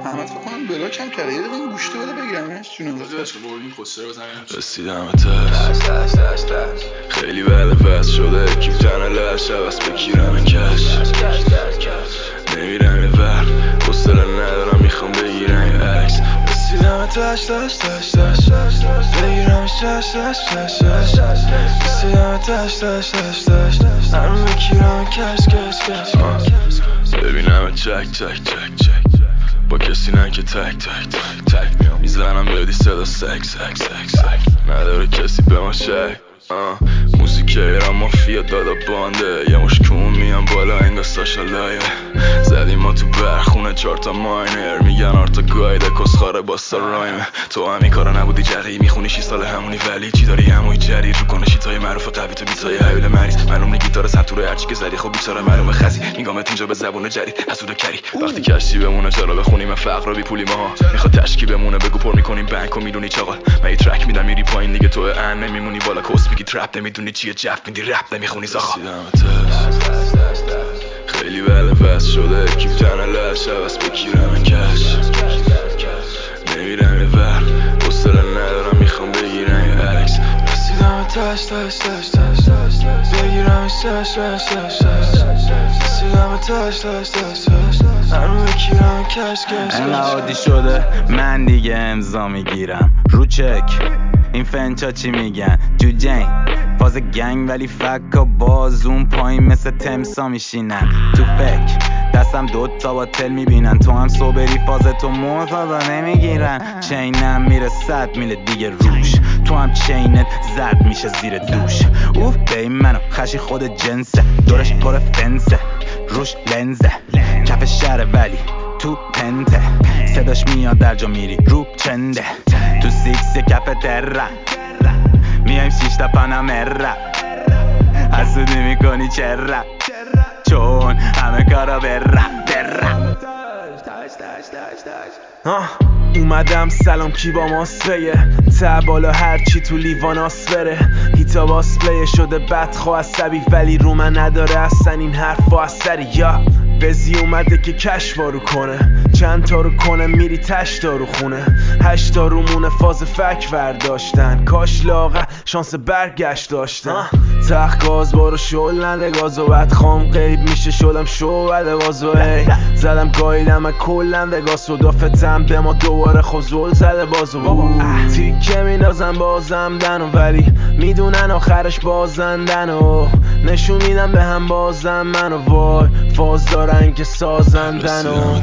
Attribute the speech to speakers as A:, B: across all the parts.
A: احمد فکر کنم بلاک هم کرده. یه دقیقه این گوشتو بده بگیرمش جون
B: داداش بردیم خسرو بزنیم.
C: رسیدم تش خیلی بعد وست شده کیف تنه لش عوض بگیرم کش نمیرم یه ور حوصله ندارم میخوام بگیرم یه عکس. رسیدم تش بگیرم تش رسیدم تش من بگیرم کش ببینم چک با کسی نه که تک میام میزنم بدی صدا سک نداره کسی به ما شک. موزیک ایران مافیا دادا بانده یه مشکون میان بالا انگا ساشا لایه زدیم ما تو برخونه 4 تا ماینر میگن آرتا گایده کسخاره باستا رایمه. تو همین کارا نبودی جقی میخونی 6 سال همونی ولی چی داری هموی جری رو کنه شیتای معروف قوی تو بیتای حیول مریض معلوم گیتار سنتوره هرچی که زدی خب بیچاره معلومه خزی میگامت اینجا به زبون جدید حسود کری وقتی کشتی بمونه چرا بخونیم فقر رو بی پولی ماها میخواد تشکی بمونه بگو پر میکنیم بانک و میدونی چاقال من یه ترک میدم میری پایین دیگه تو ان نمیمونی بالا کوس میگی ترپ نمیدونی چیه جف میدی رپ نمیخونی زاخا. خیلی بعد وست شده کیف تنه لش عوض بگیرم کش نمیرم یه ور حوصله ندارم میخوام بگیرم یه عکس. رسیدم تش بگیرم تش رسیدم تش من بگیرم کش
D: انقدر عادی شده من دیگه امضا میگیرم رو چک این فنچا چی میگن جو جین فاز گنگ ولی فکا باز اون پایین مثل تمسا میشینن تو فکر دستم 2 تا باتل میبینن تو هم صبری فاز تو معتادا نمیگیرن چینم میره 100 میل دیگه روش تو هم چینت زد میشه زیر دوش اوف بی منو خشی خود جنسه دورش پر فنسه روش لنزه کف شهر ولی تو پنته صداش میاد در جا میری رو چنده تو سیکس کف ترم میایم 6 تا پانامرا حسودی میکنی چرا چون همه کارا برم
C: اومدم سلام کی با ماسفیه تا بالا هرچی تو لیوان آسفره هیتا باسپلیه شده بدخوا عصبی ولی رو من نداره اصلا این حرفا اثری یا بزی اومده که کش وارو کنه چند تا رو کنه میری تش دارو خونه 8 تا رومونه فاز فک ورداشتن کاش لاغه شانس برگشت داشتن تخت گاز بارو شل نده گازو بعد خام قیب میشه شدم شو بده بازو هی زدم گاییدم من کلم وگاس و دافتم به ما دوباره خوزول زده بازو تیکه میندازم بازم دنو ولی میدونن آخرش بازندن و نشون میدم به هم بازم منو وای فاز دارن که سازندن و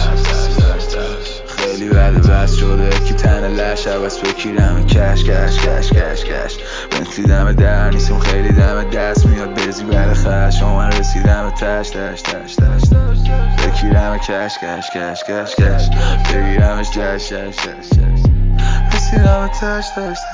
A: خیلی بعد وست شده کی تنه لش عوض بگیرم کش بنتلی دم در نیستم خیلی دم دست میاد بزی بعد خش من رسیدم تش بگیرم کش بگیرمش جش رسیدم تش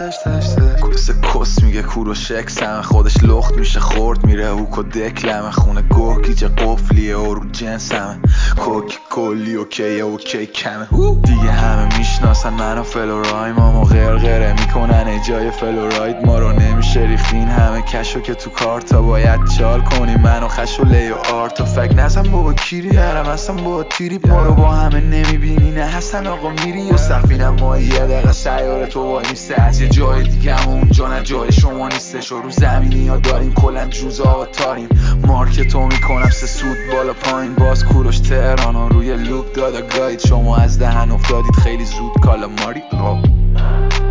A: کس میگه کورو شکسم خودش لخت میشه خورد میره هوک و دکلمه خونه گوه گیجه قفلیه و رو جنسمه کوک کلی اوکی کمه دیگه همه میشناسن منو فلورایم ما غرغره میکنن ایجای فلوراید ما رو نمیشه ریختین همه کشو که تو کارتا باید چال کنیم منو خش و لی و آرتا فک نزم بابا کیری نرم اصلا با تیری ما رو با همه نمیبینی نه حسن آقا میری و سفینم ما یه دقیقه سیاره تو وای میسته از یه جای دیگه هم اونجا نه جای شما نیستش و رو زمینی ها داریم کلن جوز آواتاریم مارکتو میکنم 3 سود بالا پایین باز کوروش تهران و روی لوب دادا گاید شما از دهن افتادید خیلی زود کالا ماری